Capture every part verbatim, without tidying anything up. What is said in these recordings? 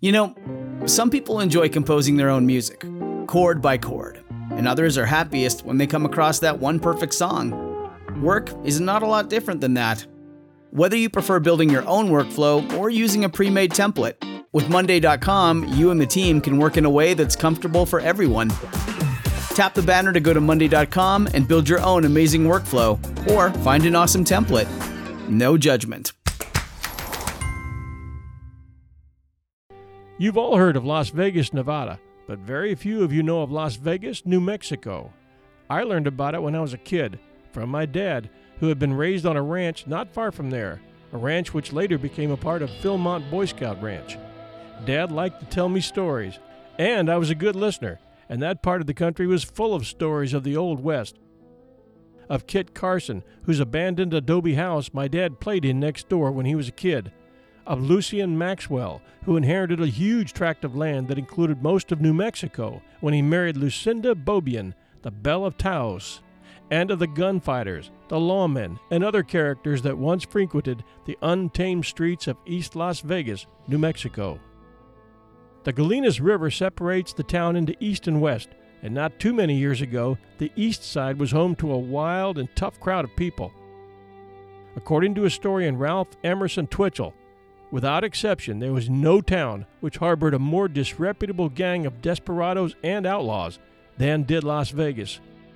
You know, some people enjoy composing their own music, chord by chord, and others are happiest when they come across that one perfect song. Work is not a lot different than that. Whether you prefer building your own workflow or using a pre-made template, with Monday dot com, you and the team can work in a way that's comfortable for everyone. Tap the banner to go to Monday dot com and build your own amazing workflow, or find an awesome template. No judgment. You've all heard of Las Vegas, Nevada, but very few of you know of Las Vegas, New Mexico. I learned about it when I was a kid, from my dad, who had been raised on a ranch not far from there, a ranch which later became a part of Philmont Boy Scout Ranch. Dad liked to tell me stories, and I was a good listener, and that part of the country was full of stories of the Old West. Of Kit Carson, whose abandoned adobe house my dad played in next door when he was a kid. Of Lucien Maxwell, who inherited a huge tract of land that included most of New Mexico when he married Lucinda Beaubien, the Belle of Taos. And of the gunfighters, the lawmen, and other characters that once frequented the untamed streets of East Las Vegas, New Mexico. The Galinas River separates the town into east and west, and not too many years ago, the east side was home to a wild and tough crowd of people. According to historian Ralph Emerson Twitchell, without exception, there was no town which harbored a more disreputable gang of desperados and outlaws than did Las Vegas.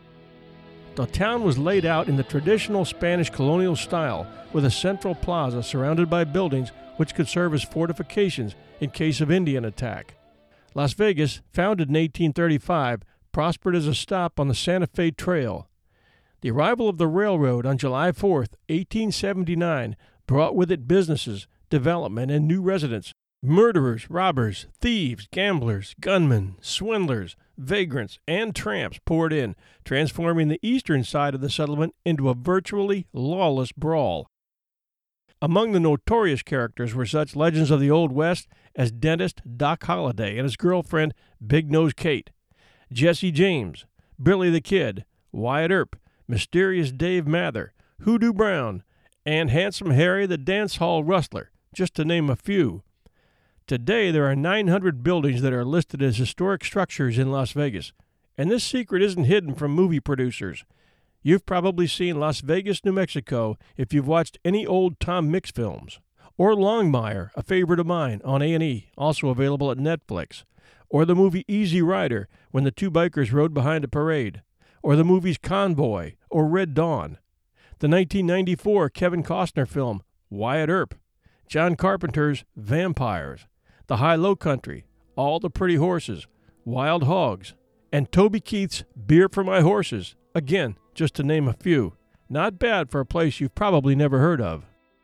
The town was laid out in the traditional Spanish colonial style, with a central plaza surrounded by buildings which could serve as fortifications in case of Indian attack. Las Vegas, founded in eighteen thirty-five, prospered as a stop on the Santa Fe Trail. The arrival of the railroad on July fourth, eighteen seventy-nine, brought with it businesses, development, and new residents. Murderers, robbers, thieves, gamblers, gunmen, swindlers, vagrants, and tramps poured in, transforming the eastern side of the settlement into a virtually lawless brawl. Among the notorious characters were such legends of the Old West as dentist Doc Holliday and his girlfriend Big Nose Kate, Jesse James, Billy the Kid, Wyatt Earp, Mysterious Dave Mather, Hoodoo Brown, and Handsome Harry the Dance Hall Rustler, just to name a few. Today, there are nine hundred buildings that are listed as historic structures in Las Vegas, and this secret isn't hidden from movie producers. You've probably seen Las Vegas, New Mexico if you've watched any old Tom Mix films, or Longmire, a favorite of mine, on A and E, also available at Netflix, or the movie Easy Rider, when the two bikers rode behind a parade, or the movies Convoy or Red Dawn, the nineteen ninety-four Kevin Costner film Wyatt Earp, John Carpenter's Vampires, The High-Low Country, All the Pretty Horses, Wild Hogs, and Toby Keith's Beer for My Horses, again, just to name a few. Not bad for a place you've probably never heard of.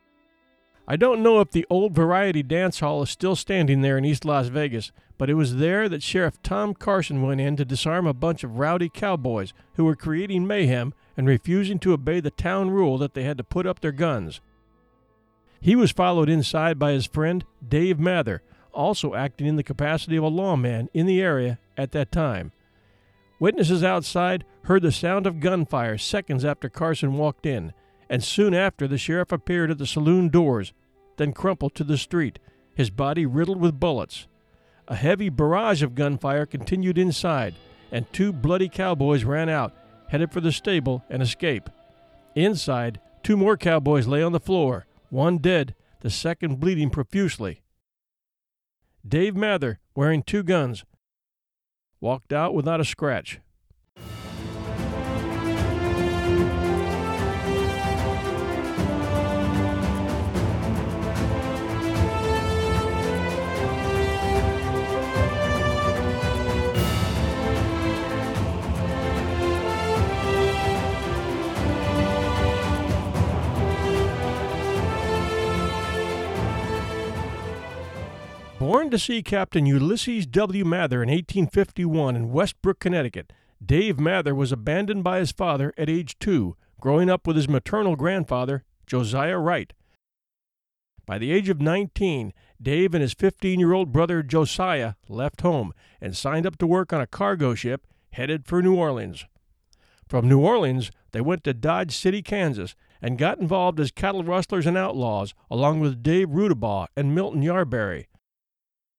I don't know if the old Variety Dance Hall is still standing there in East Las Vegas, but it was there that Sheriff Tom Carson went in to disarm a bunch of rowdy cowboys who were creating mayhem and refusing to obey the town rule that they had to put up their guns. He was followed inside by his friend Dave Mather, also acting in the capacity of a lawman in the area at that time. Witnesses outside heard the sound of gunfire seconds after Carson walked in, and soon after the sheriff appeared at the saloon doors, then crumpled to the street, his body riddled with bullets. A heavy barrage of gunfire continued inside, and two bloody cowboys ran out, headed for the stable and escape. Inside, two more cowboys lay on the floor, one dead, the second bleeding profusely. Dave Mather, wearing two guns, walked out without a scratch. Born to sea Captain Ulysses W. Mather in eighteen fifty-one in Westbrook, Connecticut, Dave Mather was abandoned by his father at age two, growing up with his maternal grandfather, Josiah Wright. By the age of nineteen, Dave and his fifteen-year-old brother Josiah left home and signed up to work on a cargo ship headed for New Orleans. From New Orleans, they went to Dodge City, Kansas, and got involved as cattle rustlers and outlaws, along with Dave Rudabaugh and Milton Yarberry.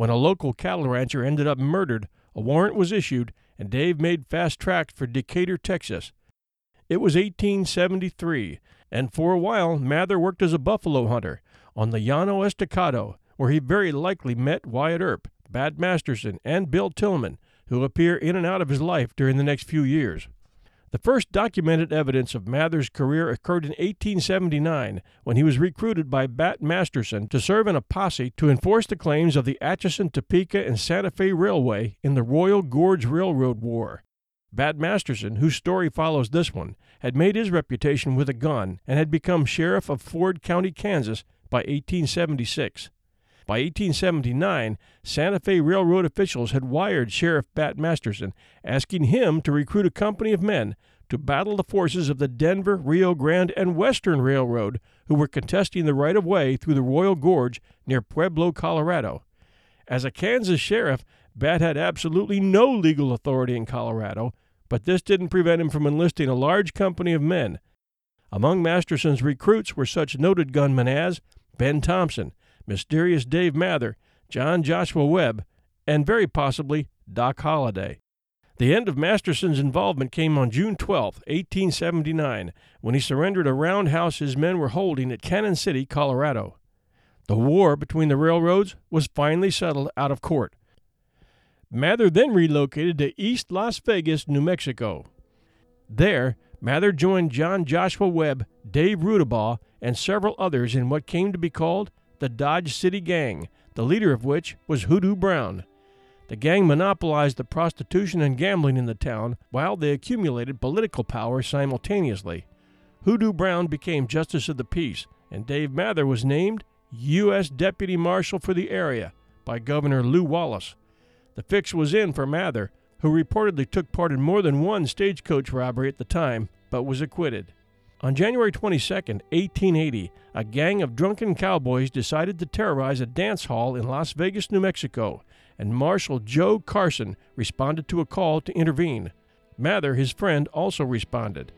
When a local cattle rancher ended up murdered, a warrant was issued, and Dave made fast tracks for Decatur, Texas. It was eighteen seventy-three, and for a while Mather worked as a buffalo hunter on the Llano Estacado, where he very likely met Wyatt Earp, Bat Masterson, and Bill Tillman, who appear in and out of his life during the next few years. The first documented evidence of Mather's career occurred in eighteen seventy-nine, when he was recruited by Bat Masterson to serve in a posse to enforce the claims of the Atchison, Topeka, and Santa Fe Railway in the Royal Gorge Railroad War. Bat Masterson, whose story follows this one, had made his reputation with a gun and had become sheriff of Ford County, Kansas, by eighteen seventy-six. By eighteen seventy-nine, Santa Fe Railroad officials had wired Sheriff Bat Masterson, asking him to recruit a company of men to battle the forces of the Denver, Rio Grande, and Western Railroad, who were contesting the right-of-way through the Royal Gorge near Pueblo, Colorado. As a Kansas sheriff, Bat had absolutely no legal authority in Colorado, but this didn't prevent him from enlisting a large company of men. Among Masterson's recruits were such noted gunmen as Ben Thompson, Mysterious Dave Mather, John Joshua Webb, and very possibly Doc Holliday. The end of Masterson's involvement came on June twelfth, eighteen seventy-nine, when he surrendered a roundhouse his men were holding at Cannon City, Colorado. The war between the railroads was finally settled out of court. Mather then relocated to East Las Vegas, New Mexico. There, Mather joined John Joshua Webb, Dave Rudabaugh, and several others in what came to be called the Dodge City Gang, the leader of which was Hoodoo Brown. The gang monopolized the prostitution and gambling in the town while they accumulated political power simultaneously. Hoodoo Brown became Justice of the Peace, and Dave Mather was named U S Deputy Marshal for the area by Governor Lew Wallace. The fix was in for Mather, who reportedly took part in more than one stagecoach robbery at the time, but was acquitted. On January twenty-second, eighteen eighty, a gang of drunken cowboys decided to terrorize a dance hall in Las Vegas, New Mexico, and Marshal Joe Carson responded to a call to intervene. Mather, his friend, also responded.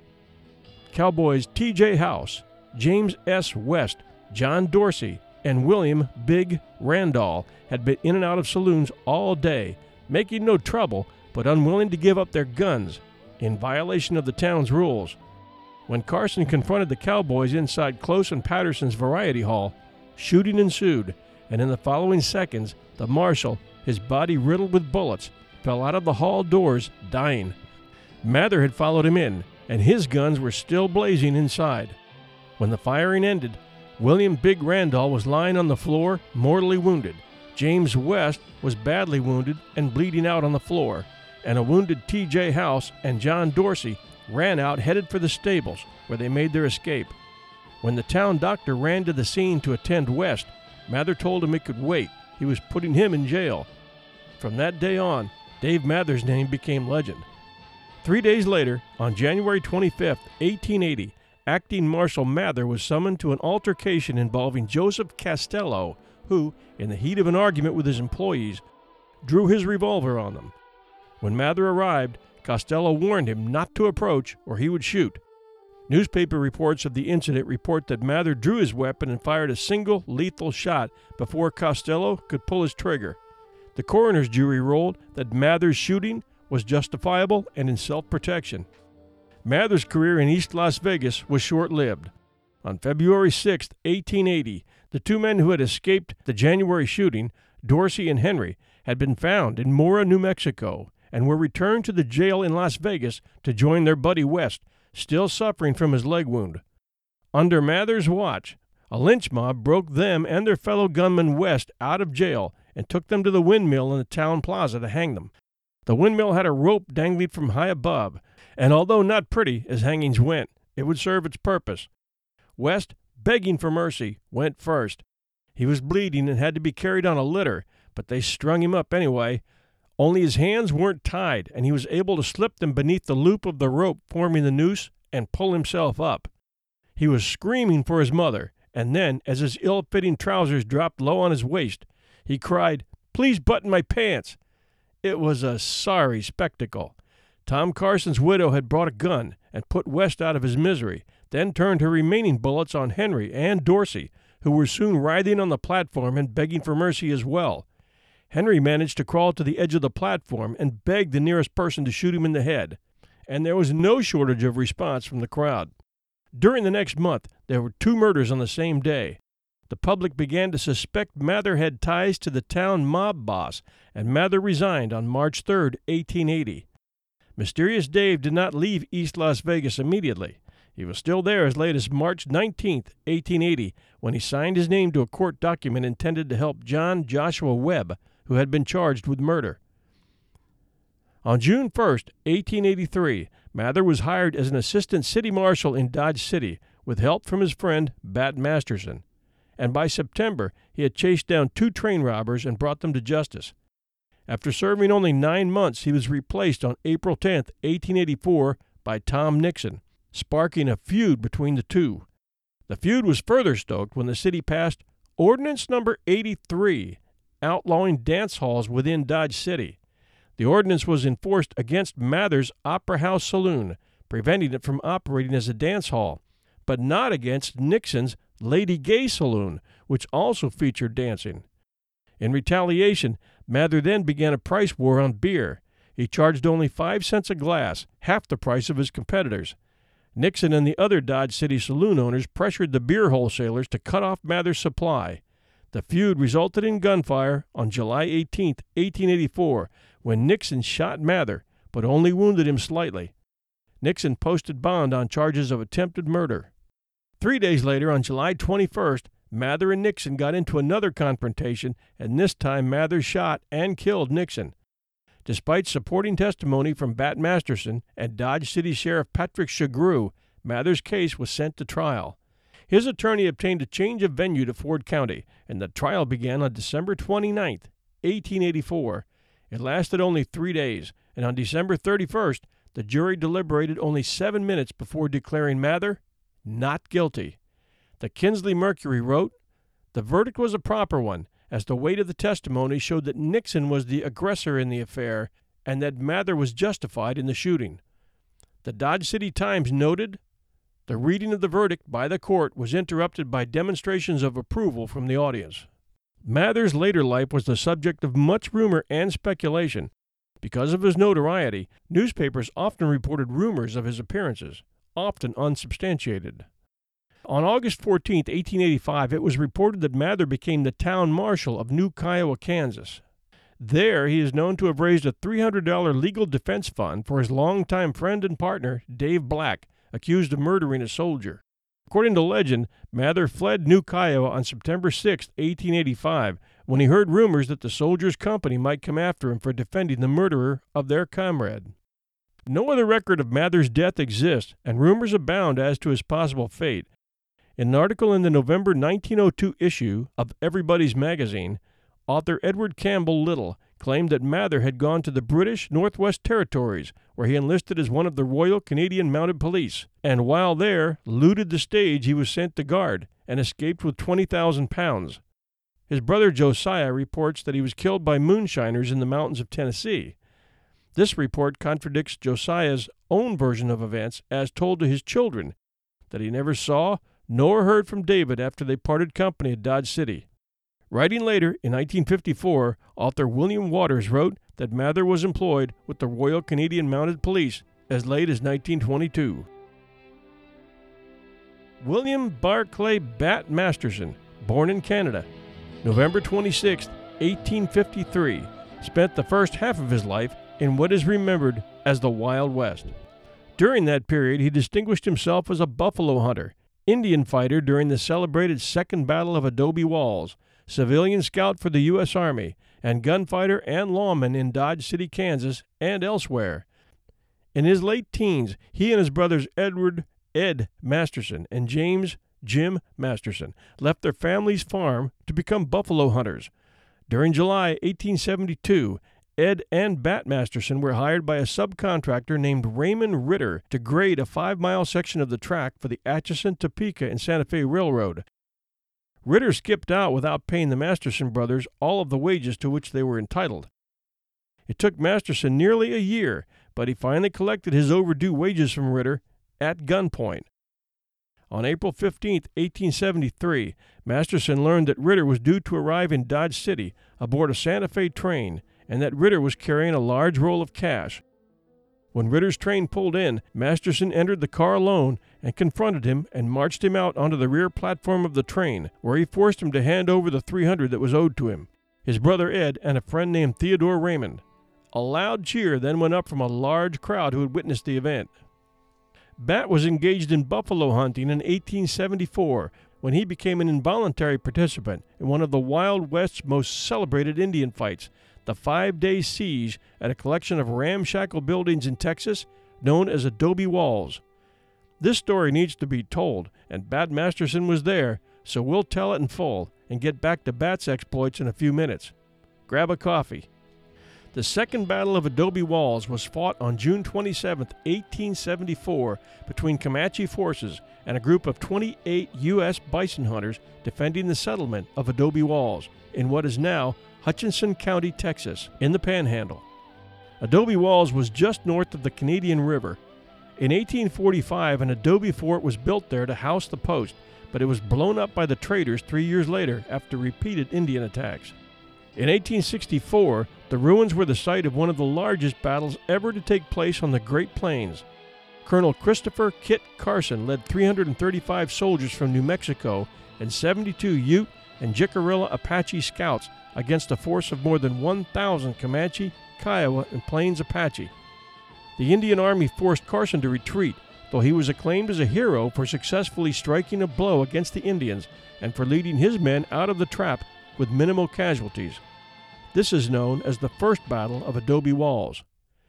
Cowboys T J House, James S. West, John Dorsey, and William Big Randall had been in and out of saloons all day, making no trouble but unwilling to give up their guns, in violation of the town's rules. When Carson confronted the cowboys inside Close and Patterson's Variety Hall, shooting ensued, and in the following seconds, the marshal, his body riddled with bullets, fell out of the hall doors, dying. Mather had followed him in, and his guns were still blazing inside. When the firing ended, William Big Randall was lying on the floor, mortally wounded. James West was badly wounded and bleeding out on the floor, and a wounded T J House and John Dorsey ran out headed for the stables, where they made their escape. When the town doctor ran to the scene to attend West, Mather told him he could wait. He was putting him in jail. From that day on, Dave Mather's name became legend. Three days later, on January twenty-fifth, eighteen eighty, Acting Marshal Mather was summoned to an altercation involving Joseph Castello, who, in the heat of an argument with his employees, drew his revolver on them. When Mather arrived, Costello warned him not to approach or he would shoot. Newspaper reports of the incident report that Mather drew his weapon and fired a single lethal shot before Costello could pull his trigger. The coroner's jury ruled that Mather's shooting was justifiable and in self-protection. Mather's career in East Las Vegas was short-lived. On February sixth, eighteen eighty, the two men who had escaped the January shooting, Dorsey and Henry, had been found in Mora, New Mexico, and were returned to the jail in Las Vegas to join their buddy West, still suffering from his leg wound. Under Mather's watch, a lynch mob broke them and their fellow gunman West out of jail and took them to the windmill in the town plaza to hang them. The windmill had a rope dangling from high above, and although not pretty as hangings went, it would serve its purpose. West, begging for mercy, went first. He was bleeding and had to be carried on a litter, but they strung him up anyway. Only his hands weren't tied, and he was able to slip them beneath the loop of the rope forming the noose and pull himself up. He was screaming for his mother, and then, as his ill-fitting trousers dropped low on his waist, he cried, "Please button my pants." It was a sorry spectacle. Tom Carson's widow had brought a gun and put West out of his misery, then turned her remaining bullets on Henry and Dorsey, who were soon writhing on the platform and begging for mercy as well. Henry managed to crawl to the edge of the platform and beg the nearest person to shoot him in the head, and there was no shortage of response from the crowd. During the next month, there were two murders on the same day. The public began to suspect Mather had ties to the town mob boss, and Mather resigned on March third, eighteen eighty. Mysterious Dave did not leave East Las Vegas immediately. He was still there as late as March nineteenth, eighteen eighty, when he signed his name to a court document intended to help John Joshua Webb, who had been charged with murder. On June first, eighteen eighty-three, Mather was hired as an assistant city marshal in Dodge City with help from his friend Bat Masterson, and by September he had chased down two train robbers and brought them to justice. After serving only nine months, he was replaced on April tenth, eighteen eighty-four, by Tom Nixon, sparking a feud between the two. The feud was further stoked when the city passed Ordinance Number eighty-three, outlawing dance halls within Dodge City. The ordinance was enforced against Mather's Opera House Saloon, preventing it from operating as a dance hall, but not against Nixon's Lady Gay Saloon, which also featured dancing. In retaliation, Mather then began a price war on beer. He charged only five cents a glass, half the price of his competitors. Nixon and the other Dodge City saloon owners pressured the beer wholesalers to cut off Mather's supply. The feud resulted in gunfire on July eighteenth, eighteen eighty-four, when Nixon shot Mather, but only wounded him slightly. Nixon posted bond on charges of attempted murder. Three days later, on July twenty-first, Mather and Nixon got into another confrontation, and this time Mather shot and killed Nixon. Despite supporting testimony from Bat Masterson and Dodge City Sheriff Patrick Shagrew, Mather's case was sent to trial. His attorney obtained a change of venue to Ford County, and the trial began on December twenty-ninth, eighteen eighty-four. It lasted only three days, and on December thirty-first, the jury deliberated only seven minutes before declaring Mather not guilty. The Kinsley Mercury wrote, "The verdict was a proper one, as the weight of the testimony showed that Nixon was the aggressor in the affair and that Mather was justified in the shooting." The Dodge City Times noted, "The reading of the verdict by the court was interrupted by demonstrations of approval from the audience." Mather's later life was the subject of much rumor and speculation. Because of his notoriety, newspapers often reported rumors of his appearances, often unsubstantiated. On August fourteenth, eighteen eighty-five, it was reported that Mather became the town marshal of New Kiowa, Kansas. There, he is known to have raised a three hundred dollars legal defense fund for his longtime friend and partner, Dave Black, accused of murdering a soldier. According to legend, Mather fled New Kiowa on September sixth, eighteen eighty-five, when he heard rumors that the soldiers' company might come after him for defending the murderer of their comrade. No other record of Mather's death exists, and rumors abound as to his possible fate. In an article in the November nineteen oh two issue of Everybody's Magazine, author Edward Campbell Little claimed that Mather had gone to the British Northwest Territories, where he enlisted as one of the Royal Canadian Mounted Police, and while there, looted the stage he was sent to guard, and escaped with twenty thousand pounds. His brother Josiah reports that he was killed by moonshiners in the mountains of Tennessee. This report contradicts Josiah's own version of events as told to his children, that he never saw nor heard from David after they parted company at Dodge City. Writing later, in nineteen fifty-four, author William Waters wrote that Mather was employed with the Royal Canadian Mounted Police as late as nineteen twenty-two. William Barclay Bat Masterson, born in Canada, November twenty-sixth, eighteen fifty-three, spent the first half of his life in what is remembered as the Wild West. During that period, he distinguished himself as a buffalo hunter, Indian fighter during the celebrated Second Battle of Adobe Walls, civilian scout for the U S Army, and gunfighter and lawman in Dodge City, Kansas, and elsewhere. In his late teens, he and his brothers Edward Ed Masterson and James Jim Masterson left their family's farm to become buffalo hunters. During July eighteen seventy-two, Ed and Bat Masterson were hired by a subcontractor named Raymond Ritter to grade a five-mile section of the track for the Atchison, Topeka, and Santa Fe Railroad. Ritter skipped out without paying the Masterson brothers all of the wages to which they were entitled. It took Masterson nearly a year, but he finally collected his overdue wages from Ritter at gunpoint. On April fifteenth, eighteen seventy-three, Masterson learned that Ritter was due to arrive in Dodge City aboard a Santa Fe train, and that Ritter was carrying a large roll of cash. When Ritter's train pulled in, Masterson entered the car alone and confronted him and marched him out onto the rear platform of the train, where he forced him to hand over the three hundred that was owed to him, his brother Ed, and a friend named Theodore Raymond. A loud cheer then went up from a large crowd who had witnessed the event. Bat was engaged in buffalo hunting in eighteen seventy-four when he became an involuntary participant in one of the Wild West's most celebrated Indian fights, the five-day siege at a collection of ramshackle buildings in Texas known as Adobe Walls. This story needs to be told, and Bat Masterson was there, so we'll tell it in full and get back to Bat's exploits in a few minutes. Grab a coffee. The Second Battle of Adobe Walls was fought on June twenty-seventh, eighteen seventy-four, between Comanche forces and a group of twenty-eight U S bison hunters defending the settlement of Adobe Walls in what is now Hutchinson County, Texas, in the Panhandle. Adobe Walls was just north of the Canadian River. In eighteen forty-five, an adobe fort was built there to house the post, but it was blown up by the traders three years later after repeated Indian attacks. In eighteen sixty-four, the ruins were the site of one of the largest battles ever to take place on the Great Plains. Colonel Christopher Kit Carson led three hundred thirty-five soldiers from New Mexico and seventy-two Ute and Jicarilla Apache scouts against a force of more than one thousand Comanche, Kiowa, and Plains Apache. The Indian Army forced Carson to retreat, though he was acclaimed as a hero for successfully striking a blow against the Indians and for leading his men out of the trap with minimal casualties. This is known as the First Battle of Adobe Walls.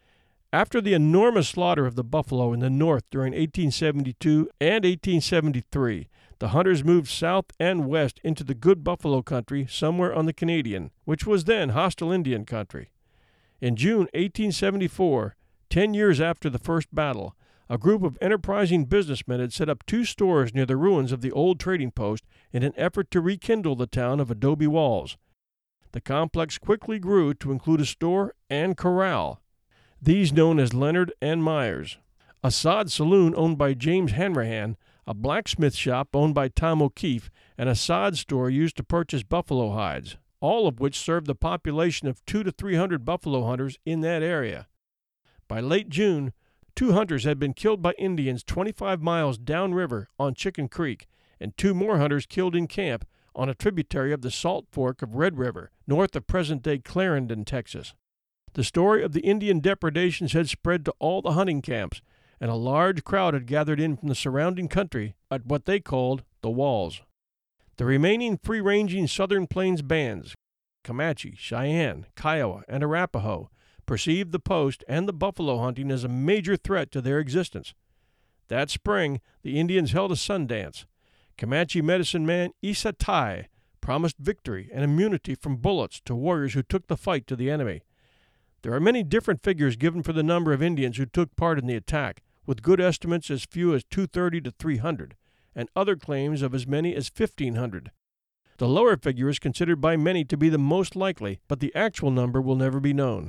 After the enormous slaughter of the buffalo in the north during eighteen seventy-two and eighteen seventy-three, the hunters moved south and west into the Good Buffalo Country somewhere on the Canadian, which was then hostile Indian country. In June eighteen seventy-four, ten years after the first battle, a group of enterprising businessmen had set up two stores near the ruins of the old trading post in an effort to rekindle the town of Adobe Walls. The complex quickly grew to include a store and corral, these known as Leonard and Myers, a sod saloon owned by James Hanrahan, a blacksmith shop owned by Tom O'Keefe, and a sod store used to purchase buffalo hides, all of which served the population of two to three hundred buffalo hunters in that area. By late June, two hunters had been killed by Indians twenty-five miles downriver on Chicken Creek, and two more hunters killed in camp on a tributary of the Salt Fork of Red River, north of present-day Clarendon, Texas. The story of the Indian depredations had spread to all the hunting camps, and a large crowd had gathered in from the surrounding country at what they called the Walls. The remaining free-ranging Southern Plains bands, Comanche, Cheyenne, Kiowa, and Arapaho, perceived the post and the buffalo hunting as a major threat to their existence. That spring, the Indians held a Sundance. Comanche medicine man Isa Tai promised victory and immunity from bullets to warriors who took the fight to the enemy. There are many different figures given for the number of Indians who took part in the attack, with good estimates as few as two hundred thirty to three hundred, and other claims of as many as fifteen hundred. The lower figure is considered by many to be the most likely, but the actual number will never be known.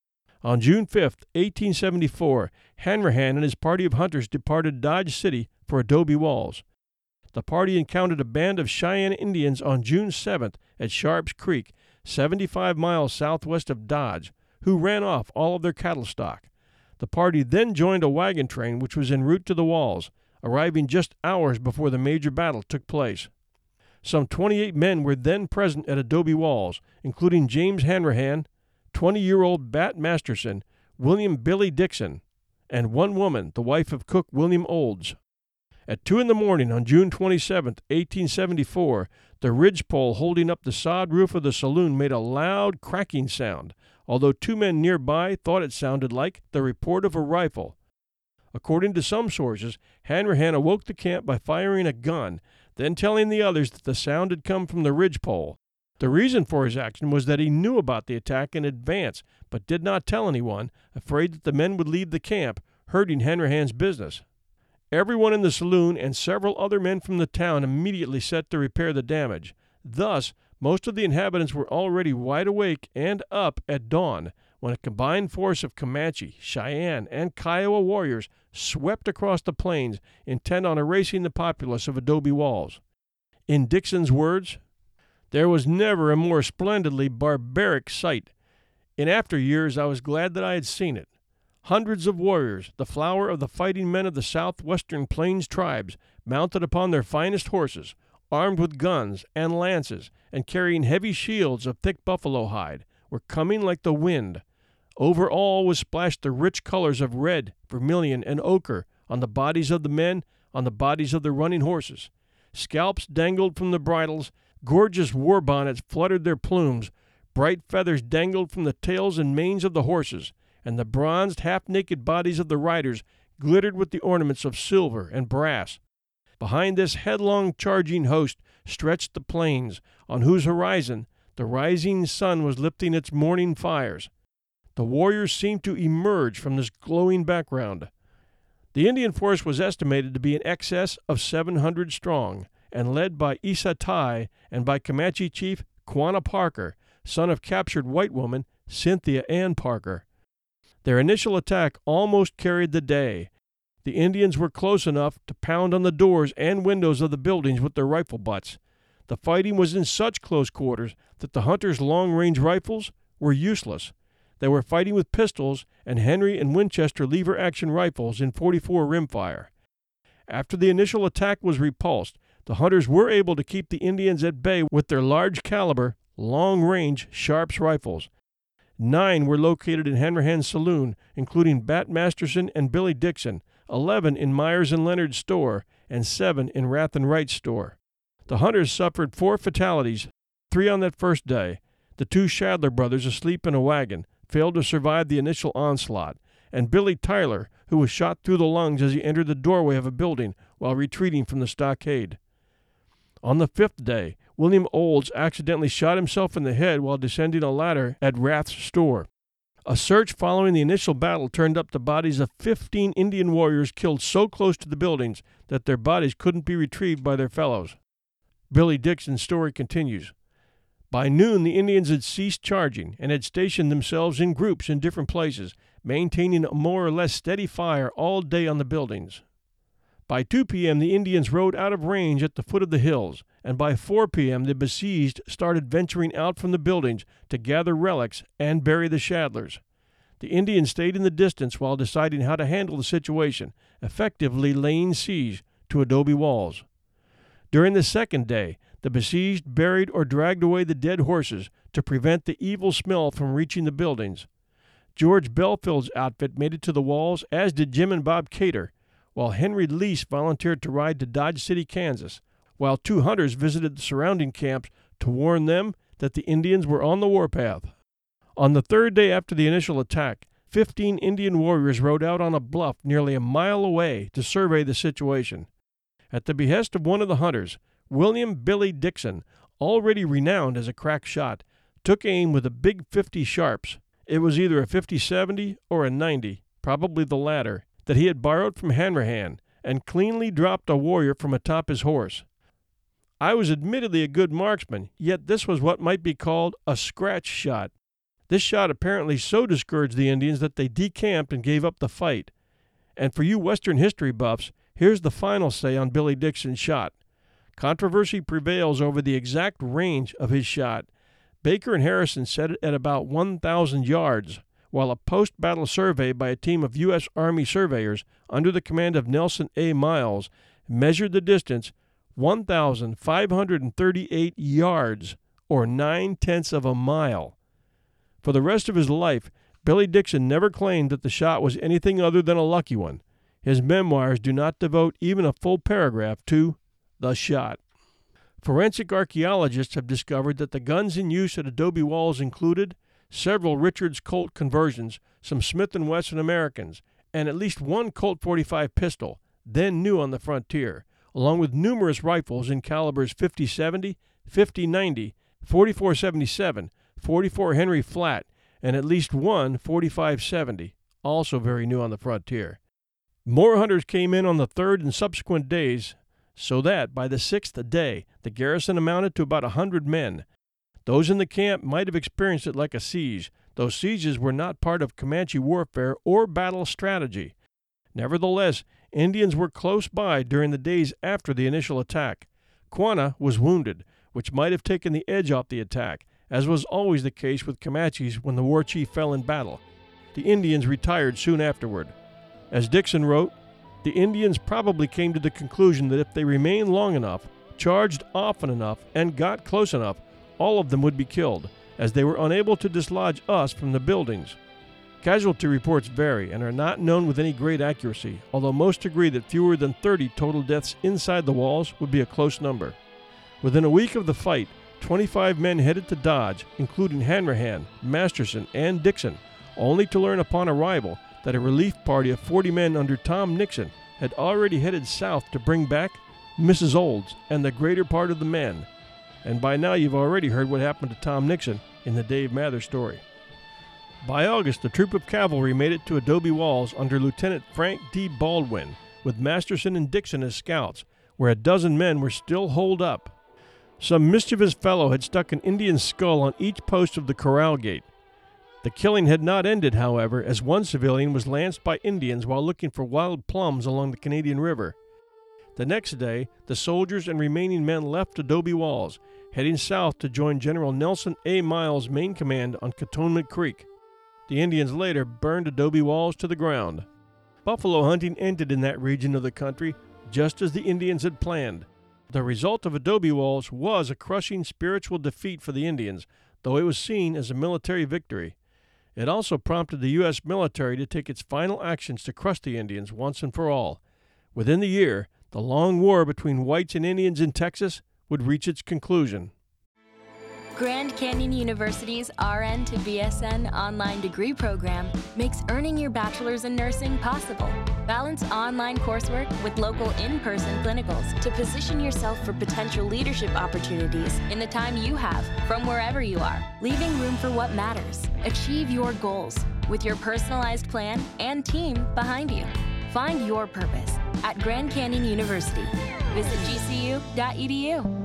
On June fifth, eighteen seventy-four, Hanrahan and his party of hunters departed Dodge City for Adobe Walls. The party encountered a band of Cheyenne Indians on June seventh at Sharps Creek, seventy-five miles southwest of Dodge, who ran off all of their cattle stock. The party then joined a wagon train which was en route to the Walls, arriving just hours before the major battle took place. Some twenty-eight men were then present at Adobe Walls, including James Hanrahan, twenty-year-old Bat Masterson, William Billy Dixon, and one woman, the wife of cook William Olds. At two in the morning on June twenty-seventh, eighteen seventy-four, the ridgepole holding up the sod roof of the saloon made a loud cracking sound, although two men nearby thought it sounded like the report of a rifle. According to some sources, Hanrahan awoke the camp by firing a gun, then telling the others that the sound had come from the ridgepole. The reason for his action was that he knew about the attack in advance, but did not tell anyone, afraid that the men would leave the camp, hurting Hanrahan's business. Everyone in the saloon and several other men from the town immediately set to repair the damage. Thus, most of the inhabitants were already wide awake and up at dawn, when a combined force of Comanche, Cheyenne, and Kiowa warriors swept across the plains, intent on erasing the populace of Adobe Walls. In Dixon's words, "There was never a more splendidly barbaric sight. In after years I was glad that I had seen it. Hundreds of warriors, the flower of the fighting men of the southwestern plains tribes, mounted upon their finest horses, armed with guns and lances, and carrying heavy shields of thick buffalo hide, were coming like the wind. Over all was splashed the rich colors of red, vermilion, and ochre, on the bodies of the men, on the bodies of the running horses. Scalps dangled from the bridles, gorgeous war bonnets fluttered their plumes, bright feathers dangled from the tails and manes of the horses, and the bronzed, half-naked bodies of the riders glittered with the ornaments of silver and brass. Behind this headlong charging host stretched the plains, on whose horizon the rising sun was lifting its morning fires. The warriors seemed to emerge from this glowing background. The Indian force was estimated to be in excess of seven hundred strong, and led by Issa Tai and by Comanche chief Quanah Parker, son of captured white woman Cynthia Ann Parker. Their initial attack almost carried the day. The Indians were close enough to pound on the doors and windows of the buildings with their rifle butts. The fighting was in such close quarters that the hunters' long-range rifles were useless. They were fighting with pistols and Henry and Winchester lever-action rifles in forty-four rimfire. After the initial attack was repulsed, the hunters were able to keep the Indians at bay with their large-caliber, long-range Sharps rifles. Nine were located in Hanrahan's saloon, including Bat Masterson and Billy Dixon, eleven in Myers and Leonard's store, and seven in Rath and Wright's store. The hunters suffered four fatalities, three on that first day. The two Shadler brothers, asleep in a wagon, failed to survive the initial onslaught, and Billy Tyler, who was shot through the lungs as he entered the doorway of a building while retreating from the stockade. On the fifth day, William Olds accidentally shot himself in the head while descending a ladder at Rath's store. A search following the initial battle turned up the bodies of fifteen Indian warriors killed so close to the buildings that their bodies couldn't be retrieved by their fellows. Billy Dixon's story continues. By noon, the Indians had ceased charging and had stationed themselves in groups in different places, maintaining a more or less steady fire all day on the buildings. By two p.m., the Indians rode out of range at the foot of the hills, and by four p.m., the besieged started venturing out from the buildings to gather relics and bury the Shadlers. The Indians stayed in the distance while deciding how to handle the situation, effectively laying siege to Adobe Walls. During the second day, the besieged buried or dragged away the dead horses to prevent the evil smell from reaching the buildings. George Belfield's outfit made it to the walls, as did Jim and Bob Cater, while Henry Lease volunteered to ride to Dodge City, Kansas, while two hunters visited the surrounding camps to warn them that the Indians were on the warpath. On the third day after the initial attack, fifteen Indian warriors rode out on a bluff nearly a mile away to survey the situation. At the behest of one of the hunters, William Billy Dixon, already renowned as a crack shot, took aim with a big fifty Sharps. It was either a fifty seventy or a ninety, probably the latter, that he had borrowed from Hanrahan, and cleanly dropped a warrior from atop his horse. I was admittedly a good marksman, yet this was what might be called a scratch shot. This shot apparently so discouraged the Indians that they decamped and gave up the fight. And for you Western history buffs, here's the final say on Billy Dixon's shot. Controversy prevails over the exact range of his shot. Baker and Harrison set it at about one thousand yards, while a post-battle survey by a team of U S Army surveyors under the command of Nelson A. Miles measured the distance one thousand five hundred thirty-eight yards, or nine-tenths of a mile. For the rest of his life, Billy Dixon never claimed that the shot was anything other than a lucky one. His memoirs do not devote even a full paragraph to the shot. Forensic archaeologists have discovered that the guns in use at Adobe Walls included several Richards Colt conversions, some Smith and Wesson Americans, and at least one Colt forty-five pistol, then new on the frontier, along with numerous rifles in calibers fifty seventy, fifty ninety, forty-four seventy-seven, forty-four Henry flat, and at least one forty-five seventy, also very new on the frontier. More hunters came in on the third and subsequent days, so that by the sixth day the garrison amounted to about a hundred men. Those in the camp might have experienced it like a siege. Those sieges were not part of Comanche warfare or battle strategy. Nevertheless, Indians were close by during the days after the initial attack. Quanah was wounded, which might have taken the edge off the attack, as was always the case with Comanches when the war chief fell in battle. The Indians retired soon afterward. As Dixon wrote, the Indians probably came to the conclusion that if they remained long enough, charged often enough, and got close enough, all of them would be killed, as they were unable to dislodge us from the buildings. Casualty reports vary and are not known with any great accuracy, although most agree that fewer than thirty total deaths inside the walls would be a close number. Within a week of the fight, twenty-five men headed to Dodge, including Hanrahan, Masterson, and Dixon, only to learn upon arrival that a relief party of forty men under Tom Nixon had already headed south to bring back Missus Olds and the greater part of the men. And by now you've already heard what happened to Tom Nixon in the Dave Mather story. By August, the troop of cavalry made it to Adobe Walls under Lieutenant Frank D. Baldwin, with Masterson and Dixon as scouts, where a dozen men were still holed up. Some mischievous fellow had stuck an Indian skull on each post of the corral gate. The killing had not ended, however, as one civilian was lanced by Indians while looking for wild plums along the Canadian River. The next day, the soldiers and remaining men left Adobe Walls, heading south to join General Nelson A. Miles' main command on Cantonment Creek. The Indians later burned Adobe Walls to the ground. Buffalo hunting ended in that region of the country, just as the Indians had planned. The result of Adobe Walls was a crushing spiritual defeat for the Indians, though it was seen as a military victory. It also prompted the U S military to take its final actions to crush the Indians once and for all. Within the year, the long war between whites and Indians in Texas would reach its conclusion. Grand Canyon University's R N to B S N online degree program makes earning your bachelor's in nursing possible. Balance online coursework with local in-person clinicals to position yourself for potential leadership opportunities in the time you have from wherever you are, leaving room for what matters. Achieve your goals with your personalized plan and team behind you. Find your purpose at Grand Canyon University. Visit G C U dot E D U.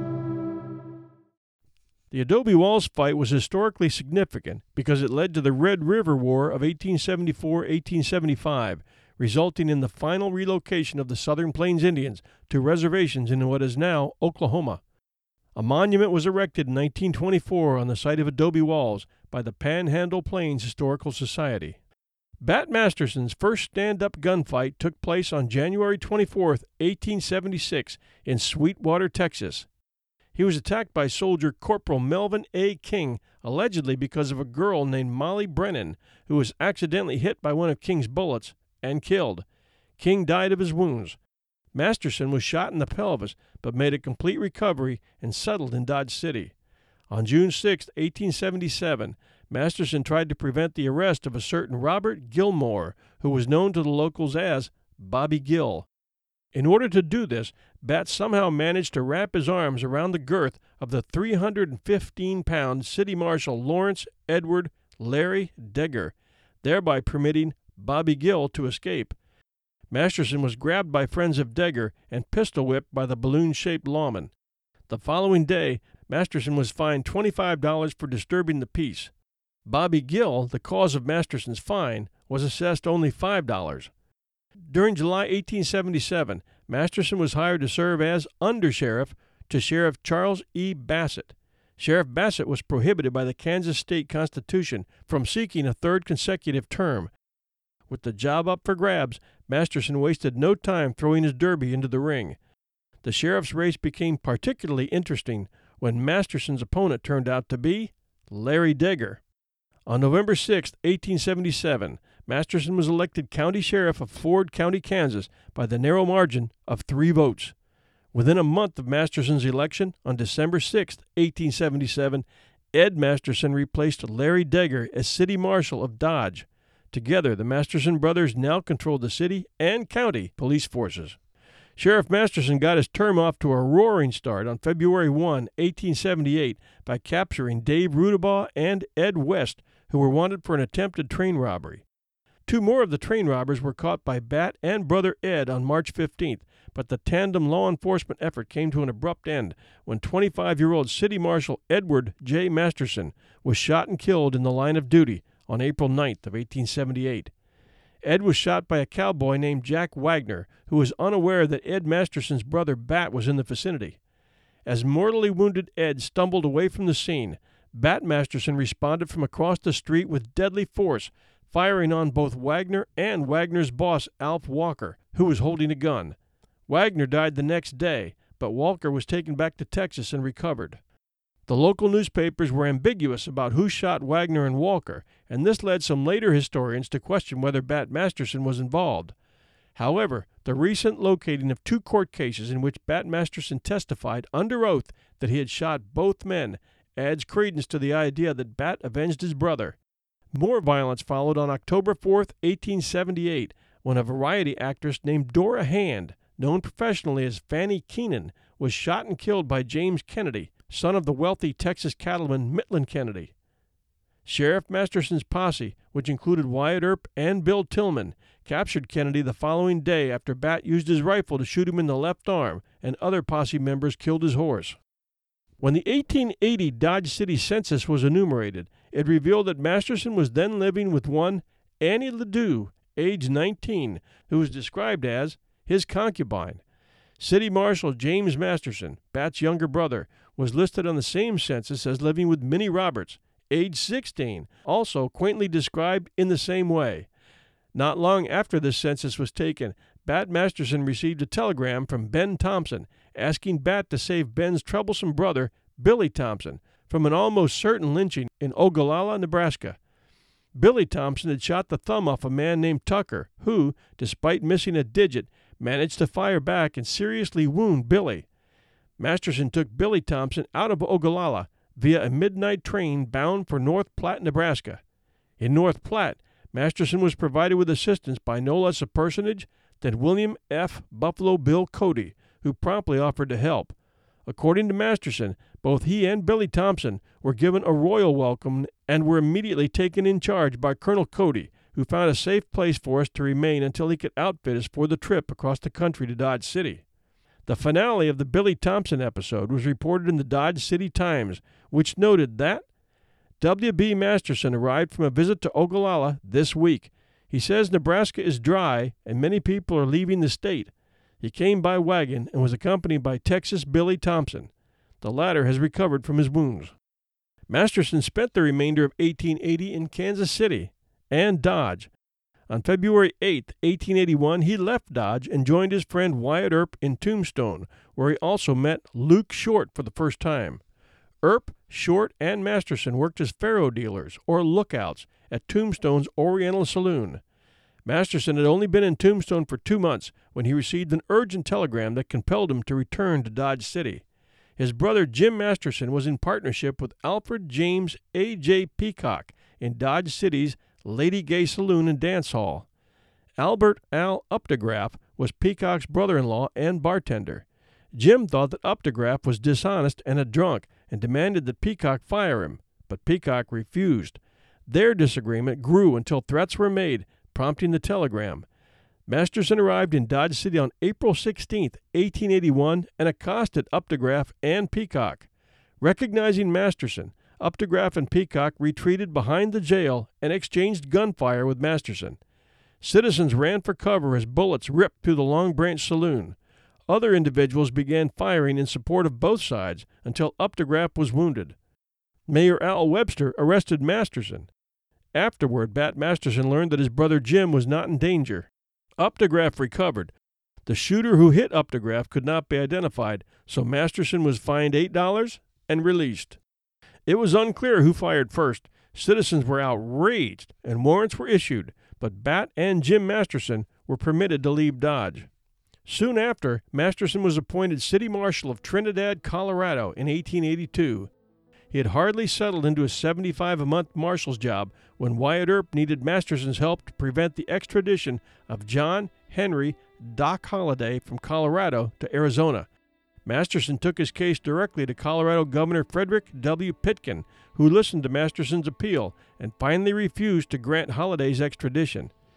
The Adobe Walls fight was historically significant because it led to the Red River War of eighteen seventy-four to eighteen seventy-five, resulting in the final relocation of the Southern Plains Indians to reservations in what is now Oklahoma. A monument was erected in nineteen twenty-four on the site of Adobe Walls by the Panhandle Plains Historical Society. Bat Masterson's first stand-up gunfight took place on January twenty-fourth, eighteen seventy-six, in Sweetwater, Texas. He was attacked by soldier Corporal Melvin A. King, allegedly because of a girl named Molly Brennan, who was accidentally hit by one of King's bullets and killed. King died of his wounds. Masterson was shot in the pelvis, but made a complete recovery and settled in Dodge City. On June sixth, eighteen seventy-seven, Masterson tried to prevent the arrest of a certain Robert Gilmore, who was known to the locals as Bobby Gill. In order to do this, Bat somehow managed to wrap his arms around the girth of the three hundred fifteen pound City Marshal Lawrence Edward Larry Degger, thereby permitting Bobby Gill to escape. Masterson was grabbed by friends of Degger and pistol-whipped by the balloon-shaped lawman. The following day, Masterson was fined twenty-five dollars for disturbing the peace. Bobby Gill, the cause of Masterson's fine, was assessed only five dollars. During July eighteen seventy-seven, Masterson was hired to serve as undersheriff to Sheriff Charles E. Bassett. Sheriff Bassett was prohibited by the Kansas State Constitution from seeking a third consecutive term. With the job up for grabs, Masterson wasted no time throwing his derby into the ring. The sheriff's race became particularly interesting when Masterson's opponent turned out to be Larry Degger. On November sixth, eighteen seventy-seven, Masterson was elected county sheriff of Ford County, Kansas, by the narrow margin of three votes. Within a month of Masterson's election, on December sixth, eighteen seventy-seven, Ed Masterson replaced Larry Degger as city marshal of Dodge. Together, the Masterson brothers now controlled the city and county police forces. Sheriff Masterson got his term off to a roaring start on February first, eighteen seventy-eight, by capturing Dave Rudabaugh and Ed West, who were wanted for an attempted train robbery. Two more of the train robbers were caught by Bat and brother Ed on March fifteenth, but the tandem law enforcement effort came to an abrupt end when twenty-five-year-old City Marshal Edward J. Masterson was shot and killed in the line of duty on April ninth of eighteen seventy-eight. Ed was shot by a cowboy named Jack Wagner, who was unaware that Ed Masterson's brother Bat was in the vicinity. As mortally wounded Ed stumbled away from the scene, Bat Masterson responded from across the street with deadly force, firing on both Wagner and Wagner's boss, Alf Walker, who was holding a gun. Wagner died the next day, but Walker was taken back to Texas and recovered. The local newspapers were ambiguous about who shot Wagner and Walker, and this led some later historians to question whether Bat Masterson was involved. However, the recent locating of two court cases in which Bat Masterson testified under oath that he had shot both men adds credence to the idea that Bat avenged his brother. More violence followed on October fourth, eighteen seventy-eight, when a variety actress named Dora Hand, known professionally as Fanny Keenan, was shot and killed by James Kennedy, son of the wealthy Texas cattleman Mittland Kennedy. Sheriff Masterson's posse, which included Wyatt Earp and Bill Tillman, captured Kennedy the following day after Bat used his rifle to shoot him in the left arm, and other posse members killed his horse. When the eighteen eighty Dodge City census was enumerated, it revealed that Masterson was then living with one Annie Ledoux, age nineteen, who was described as his concubine. City Marshal James Masterson, Bat's younger brother, was listed on the same census as living with Minnie Roberts, age sixteen, also quaintly described in the same way. Not long after this census was taken, Bat Masterson received a telegram from Ben Thompson asking Bat to save Ben's troublesome brother, Billy Thompson, from an almost certain lynching in Ogallala, Nebraska. Billy Thompson had shot the thumb off a man named Tucker, who, despite missing a digit, managed to fire back and seriously wound Billy. Masterson took Billy Thompson out of Ogallala via a midnight train bound for North Platte, Nebraska. In North Platte, Masterson was provided with assistance by no less a personage than William F. Buffalo Bill Cody, who promptly offered to help. According to Masterson, both he and Billy Thompson were given a royal welcome and were immediately taken in charge by Colonel Cody, who found a safe place for us to remain until he could outfit us for the trip across the country to Dodge City. The finale of the Billy Thompson episode was reported in the Dodge City Times, which noted that W B Masterson arrived from a visit to Ogallala this week. He says Nebraska is dry and many people are leaving the state. He came by wagon and was accompanied by Texas Billy Thompson. The latter has recovered from his wounds. Masterson spent the remainder of eighteen eighty in Kansas City and Dodge. On February eighth, eighteen eighty-one, he left Dodge and joined his friend Wyatt Earp in Tombstone, where he also met Luke Short for the first time. Earp, Short, and Masterson worked as faro dealers, or lookouts, at Tombstone's Oriental Saloon. Masterson had only been in Tombstone for two months when he received an urgent telegram that compelled him to return to Dodge City. His brother Jim Masterson was in partnership with Alfred James A J Peacock in Dodge City's Lady Gay Saloon and Dance Hall. Albert Al Updegraff was Peacock's brother-in-law and bartender. Jim thought that Updegraff was dishonest and a drunk and demanded that Peacock fire him, but Peacock refused. Their disagreement grew until threats were made, prompting the telegram. Masterson arrived in Dodge City on April sixteenth, eighteen eighty-one, and accosted Updegraff and Peacock. Recognizing Masterson, Updegraff and Peacock retreated behind the jail and exchanged gunfire with Masterson. Citizens ran for cover as bullets ripped through the Long Branch Saloon. Other individuals began firing in support of both sides until Updegraff was wounded. Mayor Al Webster arrested Masterson. Afterward, Bat Masterson learned that his brother Jim was not in danger. Updegraff recovered. The shooter who hit Updegraff could not be identified, so Masterson was fined eight dollars and released. It was unclear who fired first. Citizens were outraged, and warrants were issued, but Bat and Jim Masterson were permitted to leave Dodge. Soon after, Masterson was appointed City Marshal of Trinidad, Colorado in eighteen eighty-two. He had hardly settled into a seventy-five a month marshal's job when Wyatt Earp needed Masterson's help to prevent the extradition of John Henry Doc Holliday from Colorado to Arizona. Masterson took his case directly to Colorado Governor Frederick W. Pitkin, who listened to Masterson's appeal and finally refused to grant Holliday's extradition.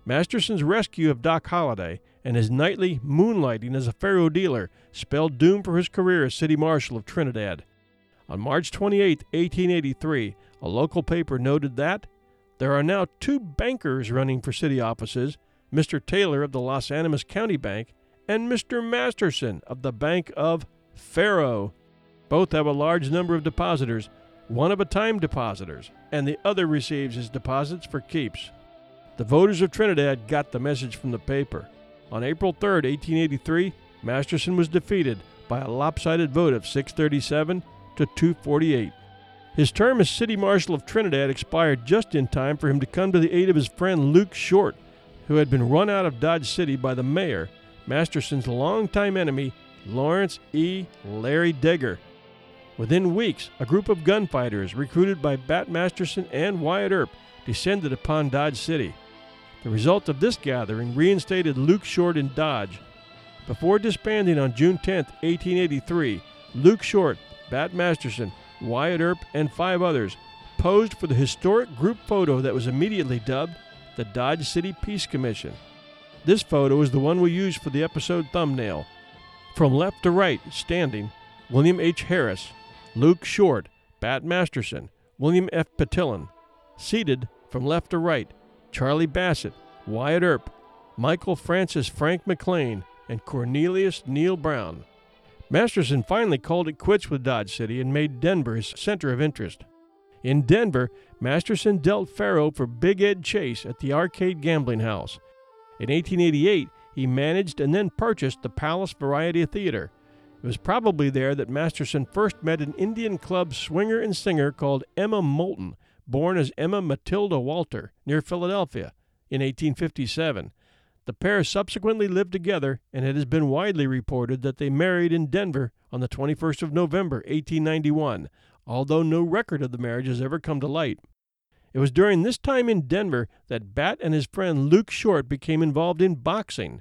Masterson's rescue of Doc Holliday and his nightly moonlighting as a faro dealer spelled doom for his career as city marshal of Trinidad. On March twenty-eighth, eighteen eighty-three, a local paper noted that there are now two bankers running for city offices, Mister Taylor of the Los Animas County Bank and Mister Masterson of the Bank of Faro. Both have a large number of depositors, one of a time depositors, and the other receives his deposits for keeps. The voters of Trinidad got the message from the paper. On April third, eighteen eighty-three, Masterson was defeated by a lopsided vote of six thirty-seven to two forty-eight. His term as city marshal of Trinidad expired just in time for him to come to the aid of his friend Luke Short, who had been run out of Dodge City by the mayor, Masterson's longtime enemy, Lawrence E. Larry Degger. Within weeks, a group of gunfighters recruited by Bat Masterson and Wyatt Earp descended upon Dodge City. The result of this gathering reinstated Luke Short in Dodge. Before disbanding on June tenth, eighteen eighty-three, Luke Short, Bat Masterson, Wyatt Earp, and five others posed for the historic group photo that was immediately dubbed the Dodge City Peace Commission. This photo is the one we used for the episode thumbnail. From left to right, standing, William H. Harris, Luke Short, Bat Masterson, William F. Petillin. Seated, from left to right, Charlie Bassett, Wyatt Earp, Michael Francis Frank McLean, and Cornelius Neil Brown. Masterson finally called it quits with Dodge City and made Denver his center of interest. In Denver, Masterson dealt faro for Big Ed Chase at the Arcade Gambling House. In eighteen eighty-eight, he managed and then purchased the Palace Variety Theater. It was probably there that Masterson first met an Indian club swinger and singer called Emma Moulton, born as Emma Matilda Walter, near Philadelphia, in eighteen fifty-seven. The pair subsequently lived together, and it has been widely reported that they married in Denver on the twenty-first of November, eighteen ninety-one, although no record of the marriage has ever come to light. It was during this time in Denver that Bat and his friend Luke Short became involved in boxing.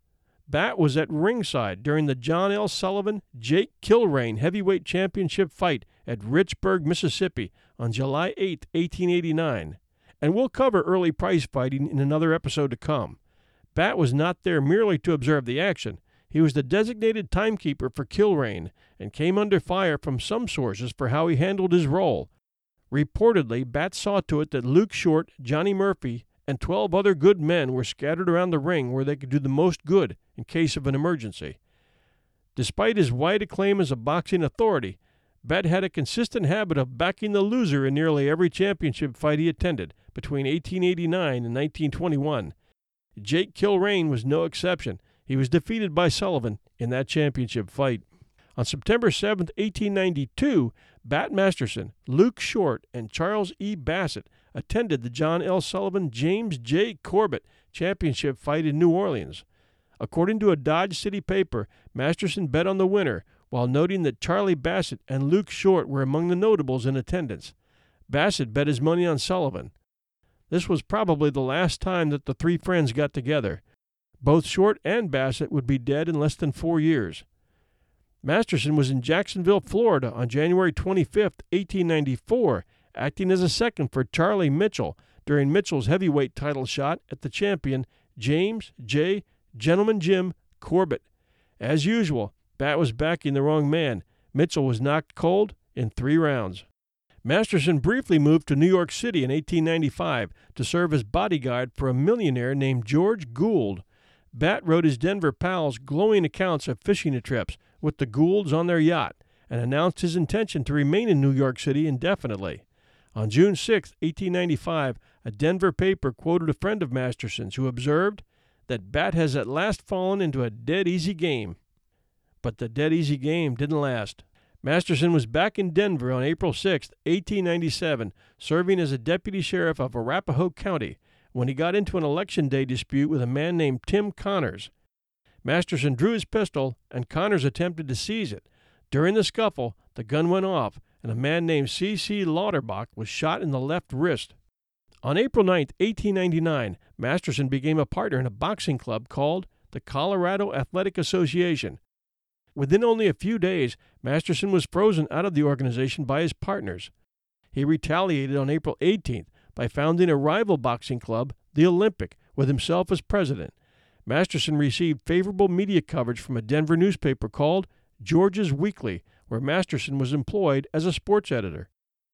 Bat was at ringside during the John L. Sullivan-Jake Kilrain heavyweight championship fight at Richburg, Mississippi on July eighth, eighteen eighty-nine, and we'll cover early prize fighting in another episode to come. Bat was not there merely to observe the action. He was the designated timekeeper for Kilrain and came under fire from some sources for how he handled his role. Reportedly, Bat saw to it that Luke Short, Johnny Murphy, and twelve other good men were scattered around the ring where they could do the most good in case of an emergency. Despite his wide acclaim as a boxing authority, Bat had a consistent habit of backing the loser in nearly every championship fight he attended between eighteen eighty-nine and nineteen twenty-one. Jake Kilrain was no exception. He was defeated by Sullivan in that championship fight. On September seventh, eighteen ninety-two, Bat Masterson, Luke Short, and Charles E. Bassett attended the John L. Sullivan-James J. Corbett championship fight in New Orleans. According to a Dodge City paper, Masterson bet on the winner, while noting that Charlie Bassett and Luke Short were among the notables in attendance. Bassett bet his money on Sullivan. This was probably the last time that the three friends got together. Both Short and Bassett would be dead in less than four years. Masterson was in Jacksonville, Florida on January twenty-fifth, eighteen ninety-four, acting as a second for Charlie Mitchell during Mitchell's heavyweight title shot at the champion James J. Gentleman Jim Corbett. As usual, Bat was backing the wrong man. Mitchell was knocked cold in three rounds. Masterson briefly moved to New York City in eighteen ninety-five to serve as bodyguard for a millionaire named George Gould. Bat wrote his Denver pals glowing accounts of fishing trips with the Goulds on their yacht and announced his intention to remain in New York City indefinitely. On June sixth, eighteen ninety-five, a Denver paper quoted a friend of Masterson's who observed that Bat has at last fallen into a dead-easy game. But the dead-easy game didn't last. Masterson was back in Denver on April sixth, eighteen ninety-seven, serving as a deputy sheriff of Arapahoe County, when he got into an election day dispute with a man named Tim Connors. Masterson drew his pistol, and Connors attempted to seize it. During the scuffle, the gun went off, and a man named C C Lauterbach was shot in the left wrist. On April ninth, eighteen ninety-nine, Masterson became a partner in a boxing club called the Colorado Athletic Association. Within only a few days, Masterson was frozen out of the organization by his partners. He retaliated on April eighteenth by founding a rival boxing club, the Olympic, with himself as president. Masterson received favorable media coverage from a Denver newspaper called George's Weekly, where Masterson was employed as a sports editor.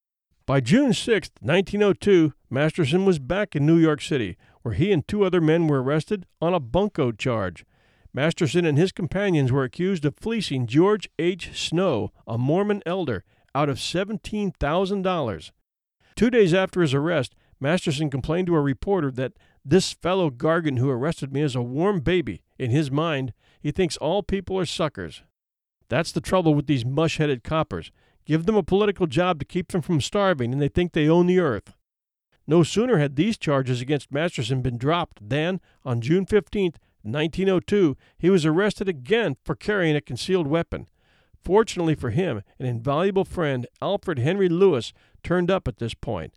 By June sixth, nineteen oh two, Masterson was back in New York City, where he and two other men were arrested on a bunco charge. Masterson and his companions were accused of fleecing George H. Snow, a Mormon elder, out of seventeen thousand dollars. Two days after his arrest, Masterson complained to a reporter that this fellow Gargan who arrested me is a warm baby. In his mind, he thinks all people are suckers. That's the trouble with these mush-headed coppers. Give them a political job to keep them from starving, and they think they own the earth. No sooner had these charges against Masterson been dropped than, on June fifteenth, nineteen oh two, he was arrested again for carrying a concealed weapon. Fortunately for him, an invaluable friend, Alfred Henry Lewis, turned up at this point.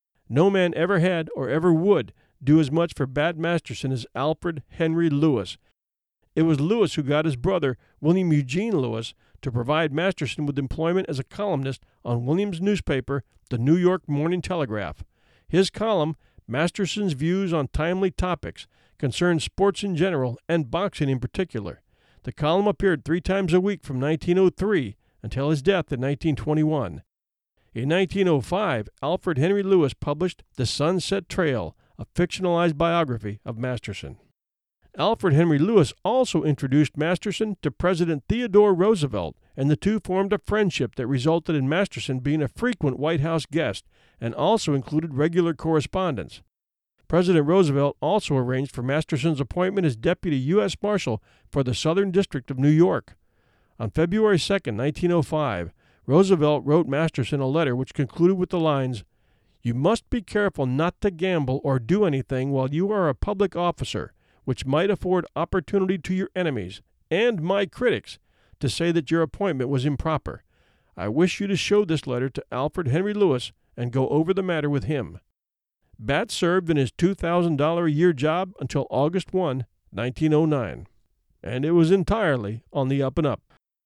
No man ever had or ever would do as much for Bat Masterson as Alfred Henry Lewis. It was Lewis who got his brother, William Eugene Lewis, to provide Masterson with employment as a columnist on William's newspaper, the New York Morning Telegraph. His column, Masterson's Views on Timely Topics, concerned sports in general and boxing in particular. The column appeared three times a week from nineteen oh three until his death in nineteen twenty-one. In nineteen oh five, Alfred Henry Lewis published The Sunset Trail, a fictionalized biography of Masterson. Alfred Henry Lewis also introduced Masterson to President Theodore Roosevelt, and the two formed a friendship that resulted in Masterson being a frequent White House guest and also included regular correspondence. President Roosevelt also arranged for Masterson's appointment as Deputy U S Marshal for the Southern District of New York. On February second, nineteen oh five, Roosevelt wrote Masterson a letter which concluded with the lines, "You must be careful not to gamble or do anything while you are a public officer, which might afford opportunity to your enemies and my critics to say that your appointment was improper. I wish you to show this letter to Alfred Henry Lewis and go over the matter with him." Bat served in his two thousand dollars a year job until August first, nineteen oh nine, and it was entirely on the up and up.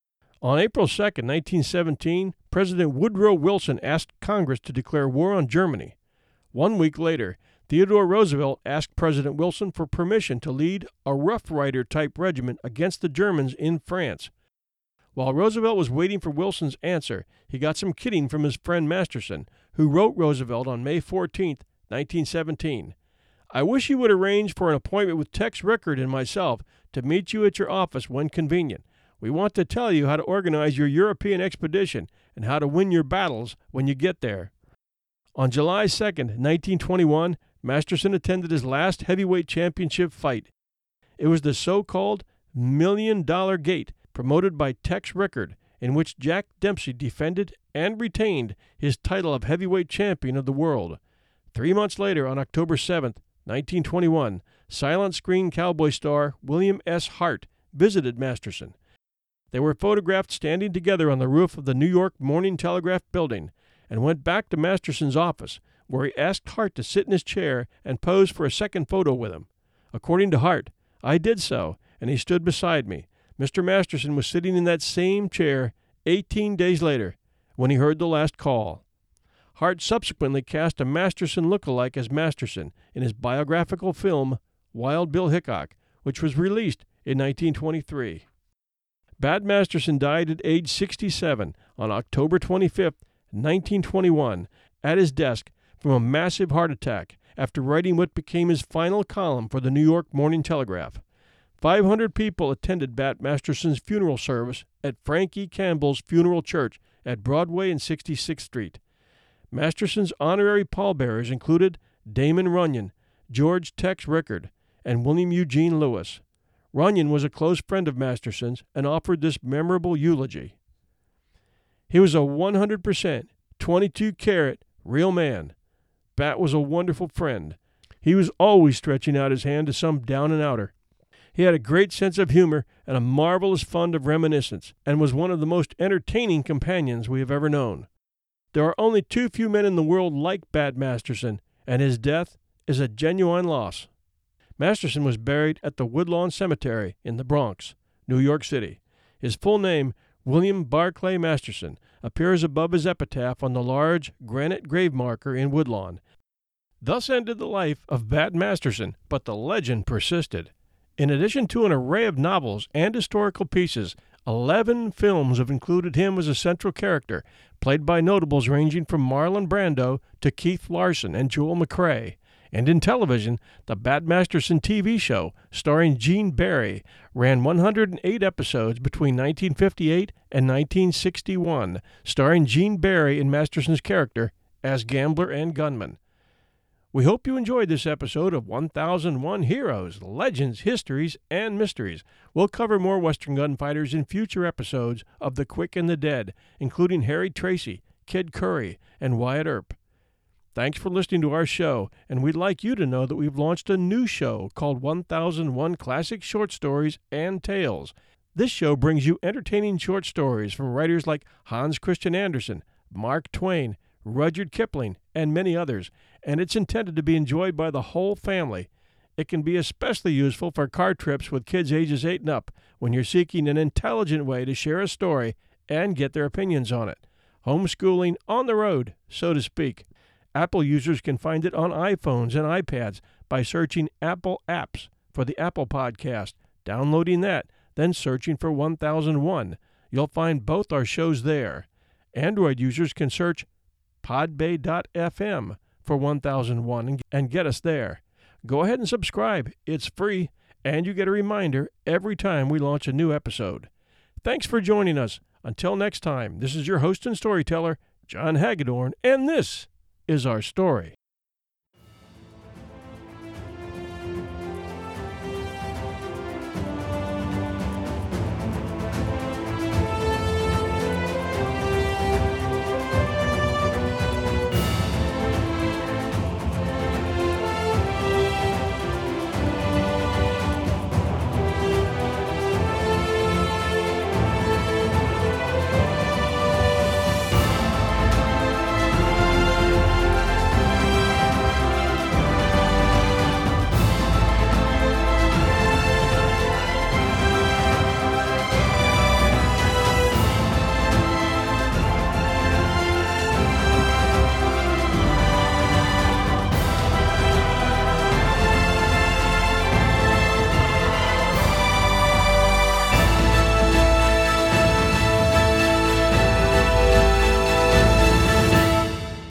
On April second, nineteen seventeen, President Woodrow Wilson asked Congress to declare war on Germany. One week later, Theodore Roosevelt asked President Wilson for permission to lead a Rough Rider-type regiment against the Germans in France. While Roosevelt was waiting for Wilson's answer, he got some kidding from his friend Masterson, who wrote Roosevelt on May fourteenth, nineteen seventeen, "I wish you would arrange for an appointment with Tex Rickard and myself to meet you at your office when convenient. We want to tell you how to organize your European expedition and how to win your battles when you get there." On July second, nineteen twenty-one, Masterson attended his last heavyweight championship fight. It was the so-called Million Dollar Gate, promoted by Tex Rickard, in which Jack Dempsey defended and retained his title of heavyweight champion of the world. Three months later, on October seventh, nineteen twenty-one, silent screen cowboy star William S. Hart visited Masterson. They were photographed standing together on the roof of the New York Morning Telegraph building and went back to Masterson's office, where he asked Hart to sit in his chair and pose for a second photo with him. According to Hart, "I did so, and he stood beside me. Mister Masterson was sitting in that same chair eighteen days later when he heard the last call." Hart subsequently cast a Masterson look-alike as Masterson in his biographical film Wild Bill Hickok, which was released in nineteen twenty-three. Bat Masterson died at age sixty-seven on October twenty-fifth, nineteen twenty-one, at his desk from a massive heart attack after writing what became his final column for the New York Morning Telegraph. Five hundred people attended Bat Masterson's funeral service at Frank E. Campbell's Funeral Church at Broadway and sixty-sixth Street. Masterson's honorary pallbearers included Damon Runyon, George Tex Rickard, and William Eugene Lewis. Runyon was a close friend of Masterson's and offered this memorable eulogy. "He was a one hundred percent, twenty-two carat, real man. Bat was a wonderful friend. He was always stretching out his hand to some down-and-outer. He had a great sense of humor and a marvelous fund of reminiscence, and was one of the most entertaining companions we have ever known. There are only too few men in the world like Bat Masterson, and his death is a genuine loss." Masterson was buried at the Woodlawn Cemetery in the Bronx, New York City. His full name, William Barclay Masterson, appears above his epitaph on the large granite grave marker in Woodlawn. Thus ended the life of Bat Masterson, but the legend persisted. In addition to an array of novels and historical pieces, eleven films have included him as a central character, played by notables ranging from Marlon Brando to Keith Larson and Joel McCrea. And in television, the Bat Masterson T V show, starring Gene Barry, ran one hundred eight episodes between nineteen fifty-eight and nineteen sixty-one, starring Gene Barry in Masterson's character as gambler and gunman. We hope you enjoyed this episode of one thousand one Heroes, Legends, Histories, and Mysteries. We'll cover more Western gunfighters in future episodes of The Quick and the Dead, including Harry Tracy, Kid Curry, and Wyatt Earp. Thanks for listening to our show, and we'd like you to know that we've launched a new show called one thousand one Classic Short Stories and Tales. This show brings you entertaining short stories from writers like Hans Christian Andersen, Mark Twain, Rudyard Kipling, and many others, and it's intended to be enjoyed by the whole family. It can be especially useful for car trips with kids ages eight and up when you're seeking an intelligent way to share a story and get their opinions on it. Homeschooling on the road, so to speak. Apple users can find it on iPhones and iPads by searching Apple Apps for the Apple Podcast, downloading that, then searching for one thousand one. You'll find both our shows there. Android users can search podbay dot f m for one thousand one and get us there. Go ahead and subscribe. It's free, and you get a reminder every time we launch a new episode. Thanks for joining us. Until next time, this is your host and storyteller, John Hagedorn, and this is our story.